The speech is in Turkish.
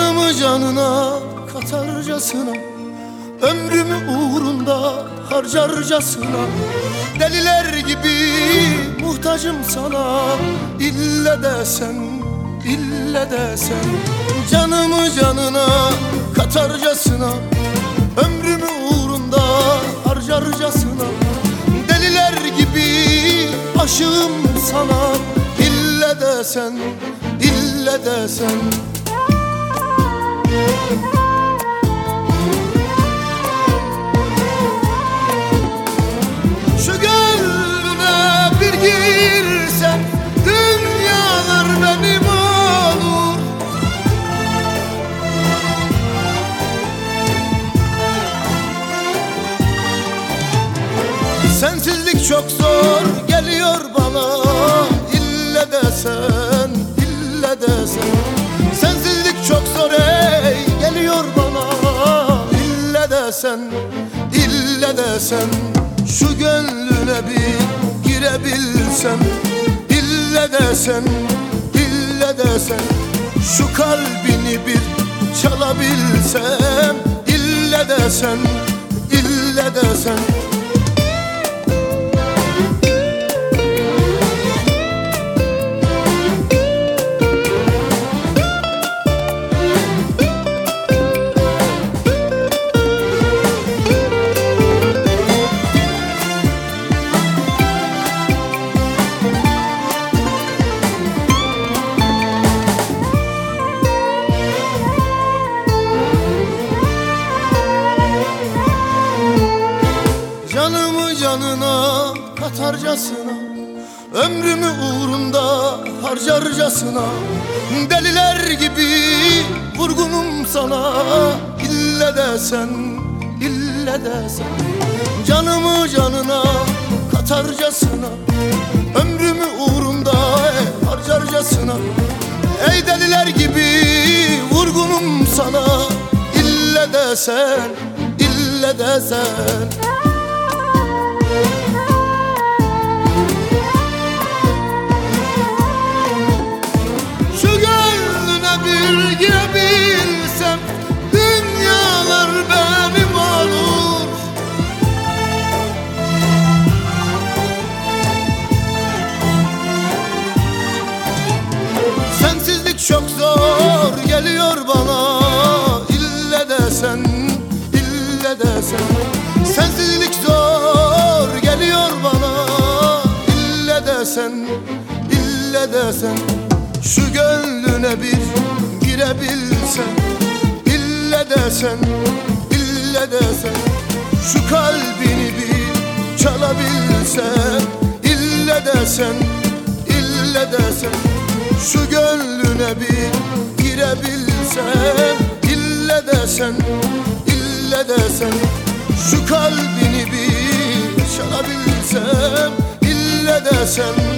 Canımı canına katarcasına, ömrümü uğrunda harcarcasına, deliler gibi muhtacım sana. İlle de sen, ille de sen. Canımı canına katarcasına, ömrümü uğrunda harcarcasına, deliler gibi aşığım sana. İlle de sen, ille de sen. Şu gönlüne bir girsen dünyalar benim olur. Sensizlik çok zor geliyor bana. İlle de sen, ille de sen. Sensizlik çok zor ey geliyor bana. İlle de sen, ille de sen. Şu gönlüne bir girebilsem, ille de sen, ille de sen. Şu kalbini bir çalabilsem, ille de sen, ille de sen. Canımı canına katarcasına, ömrümü uğrunda harcarcasına, deliler gibi vurgunum sana. İlle de sen, ille de sen. Canımı canına katarcasına, ömrümü uğrunda harcarcasına, ey deliler gibi vurgunum sana. İlle de sen, ille de sen. Şu gönlüne bir girebilsem dünyalar benim olur. Sensizlik çok zor geliyor bana. İlle de sen, ille de sen. Sensizlik zor geliyor bana. İlle de sen, ille de sen. Şu gönlüne bir girebilsem, ille de sen, ille de sen. Şu kalbini bir çalabilsem, ille de sen, ille de sen. Şu gönlüne bir girebilsem, ille de sen, ille de sen. Şu kalbini bir çalabilsem, ille de sen.